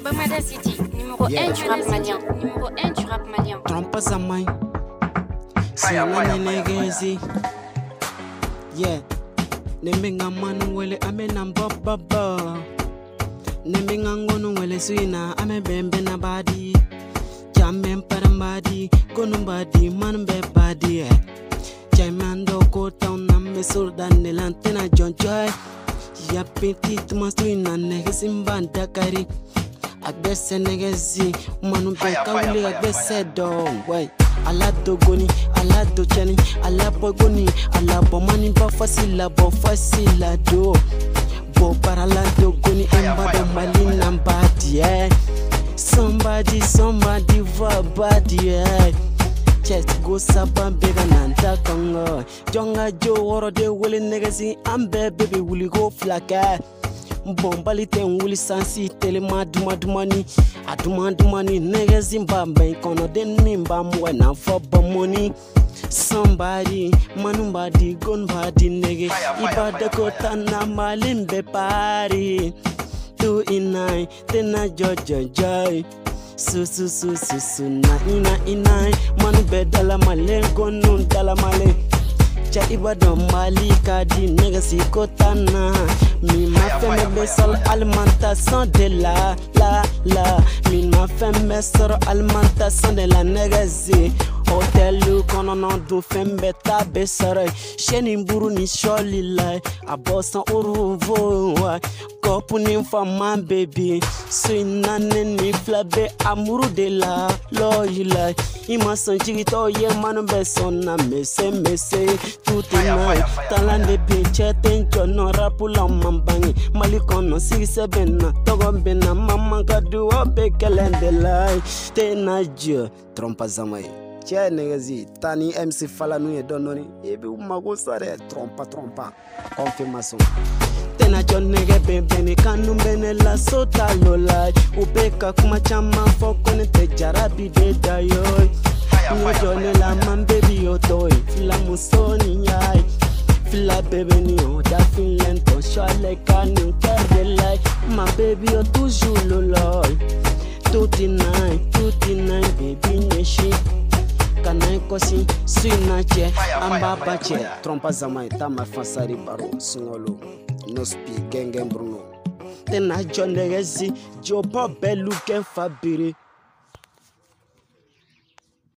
Bamada City, numéro 1 du rap malien. Numéro 1 du rap malien. Trompa Zamai. Sina Negezi. Yeah. Neminga manu wele amena baba. Neminga ngono wele suina ame bembe na badi. Jamen parambadi, konumbadi manbe badi. Jamando ko town na mesurdan nelantena jonjoy. Ya petit mastuina negesimbanda kari. Agbese negezi manu beka wuli agbese dong way. Alado goni, alado chani, alabo goni, alabo mani ba fasila do. Bo paralado goni embado malina mbadi Somebody va badi Chest go saban bega nanta kongo. Jonga jo woro de wuli negezi ambe baby wuli go flaka. Bombali ten wuli sansi telema dumani adumani negezi mbambe kono den mimba mwana for money. Somebody manumbadi gonbadi nege ibada kota na malimbe pari 2 tena joy su na ina manu bedala malengo nun dala male cha ibada malika di negasi kotana mi ma femme besal alimentation de la mi ma femme sor alimentation de la negasi hotelu kono non du fembe tabe sore sheni mburu ni sholi lai abosan uruvo kopu ni fama baby suina ni flabe amuru de la loyila ima sanjigi to ye manu besona mese tutina talande pinche tenjo no rapula mambangi malikono 67 togombena mama kadu obekelende lai tenajo Trompa Zamai. Che negezi tani MC Falanu e dononi ebi umago sare trompa confirmation tena John nege bene kanu bene la sota lola ubeka kuma chama fokone te jarabi de dayo ni jone la man baby otoy fila musoni yai fila bebe ni o da finland to shale kanu kerde like my baby o toujours loloy 29 baby neshi kanai kosi suina che amba bache Trompa Zamai tama fasari baro sungolo no speak gengen bruno tena jonegezi joba belu ken fabiri